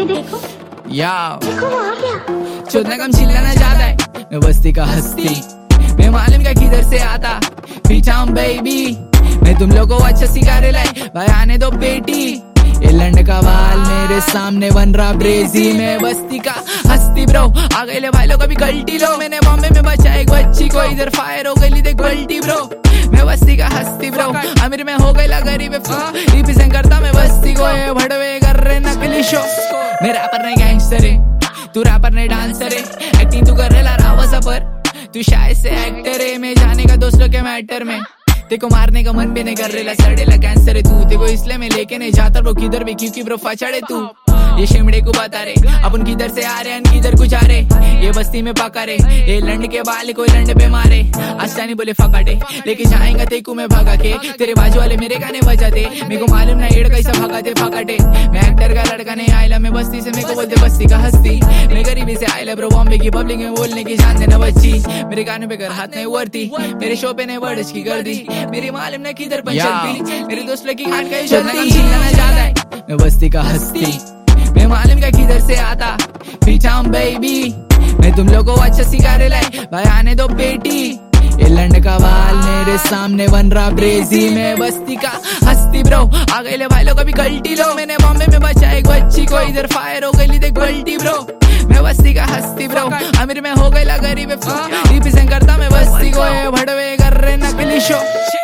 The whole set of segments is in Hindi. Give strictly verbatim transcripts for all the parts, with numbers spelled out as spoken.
दे देखो याओ देखो वो आ गया। चोदना कम चिल्लाना ज्यादा है, मैं बस्ती का हस्ती, मैं मालूम क्या किधर से आता, पीछा हूँ बेबी, मैं तुम लोगों को अच्छा सिखा लाई, भाई आने दो बेटी, ये लंड का बाल मेरे सामने बन रहा ब्रेजी, मैं बस्ती का हस्ती ब्रो, आ गए ले भाई लोग अभी गलती लो, मैंने बॉम्बे में बचा एक बच्ची को, इधर फायर हो गई देख गलती ब्रो, मैं बस्ती का हस्ती ब्रो, अमीर में हो गई ला गरीब रिप्रेजेंट करता मैं बस्ती को, ये भड़वे कर रहे नकली शो, मैं रैपर नहीं गैंगस्टर है, तू रैपर नहीं डांसर है, एक्टिंग तू कर रहा रावा सफर, तू शायद से एक्टर है, मैं जाने का दोस्तों के मैटर में, तेको मारने का मन भी नहीं कर रेला, सड़ेला कैंसर है तू, तेको इसलिए मैं लेके नहीं जाता ब्रो किधर भी, क्योंकि ब्रो फचड़े तू, ये शिमड़े को बता रे अपन किधर से आ रहे हैं किधर कुछ आ रहे, ये बस्ती में पका रे, ये लंड के बाल को लंड पे मारे, आस्तानी बोले फकाटे, लेके जाएगा तेको मैं भगा के, तेरे बाजू वाले मेरे गाने बजाते, मेरे को मालूम ना एड़ कैसा भगाते फकाटे, मैं एक्टर का लड़का नहीं आयला, मैं बस्ती से मेरे को बोलते बस्ती का हस्ती, मैं गरीबी से आयला ब्रो, बॉम्बे की पब्लिक में बोलने की जान देना बच्ची, मेरे गाने पे कर हाथ नहीं वर्ती, मेरे शो पे नहीं वर्ड्स की कर दी, मेरी मालूम ना किधर पर चलती, मेरे दोस्त लोग की खान का चलती, चिल्लाना ज्यादा है, मैं बस्ती का हस्ती, मैं मालूम क्या किधर से आता, पीछा हूँ बेबी, मैं तुम लोगों को अच्छा सिखा लाई, भाई आने दो बेटी, ये लंड का बाल मेरे सामने बन रहा ब्रेजी, मैं बस्ती का हस्ती ब्रो, आ गए ले भाई लोग अभी गलती लो, मैंने बॉम्बे में बचा एक बच्ची को, इधर फायर हो गई देख गलती ब्रो, मैं बस्ती का हस्ती ब्रो, अमीर में हो गई ला गरीब रिप्रेजेंट करता मैं बस्ती को, ये भड़वे कर रहे नकली शो,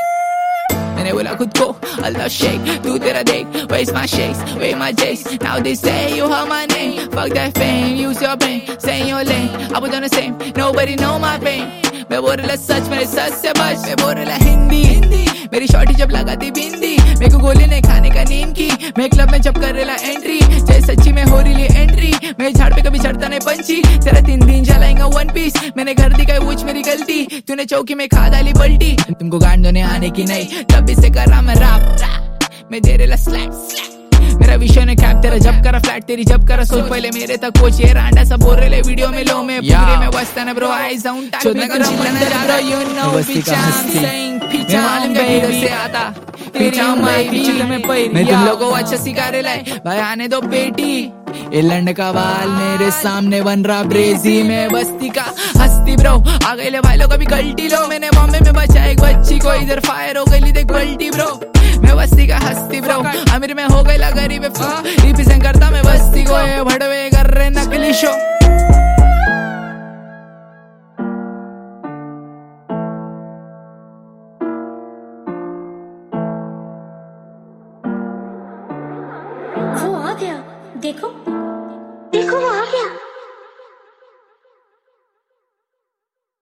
मैंने बोला खुद को अल्लाह शेख, तू तेरा देख, where's my shakes, where my jakes, now they say you heard my name, fuck that fame, use your brain, stay in your lane, I was on the same, nobody know my pain, मैं बोल रहा सच मेरे सच से बच, मैं बोल रहा हिंदी हिंदी, मेरी शॉर्टी जब लगाती बिंदी, मेरे को गोली नहीं खाने का नींद की, मैं क्लब में जब कर रहा एंट्री, जय सच्ची में हो रही एंट्री, मैं झाड़ पे कभी चढ़ता नहीं पंची, तेरा तीन दिन जलाएंगा वन पीस, मैंने घर दिखाई वो मेरी गलती, तूने चौकी में खा डाली पलटी, तुमको गांड धोने आने की नहीं, तब से कर रहा मैं रैप, मैं दे रहा स्लैप, मेरा विषय ने कैप, तेरा जब करा फ्लैट, तेरी जब करा सोच, पहले मेरे तक कोच, ये रांडा सब बोल रहे वीडियो में लो, मैं पूरे में बसता ना ब्रो, आई साउंड टाइप में कर चिल्लाना जा रहा, यू नो पीछा पीछा मालूम का इधर से आता, पीछा मैं में पई, मैं तुम लोगों को अच्छा सिखा लाई, भाई आने दो बेटी, ये लंड का बाल मेरे सामने बन रहा ब्रेजी, मैं बस्ती का हस्ती ब्रो, आ गए ले भाई लोग अभी गलती लो, मैंने बॉम्बे में बचा एक बच्ची को, इधर फायर हो गई देख गलती ब्रो, मैं बस्ती का हस्ती ब्रो, अमीर में हो गई ला गरीब रिप्रेजेंट करता मैं बस्ती को, ये भड़वे कर रहे नकली शो, वो आ गया देखो देखो वो आ गया।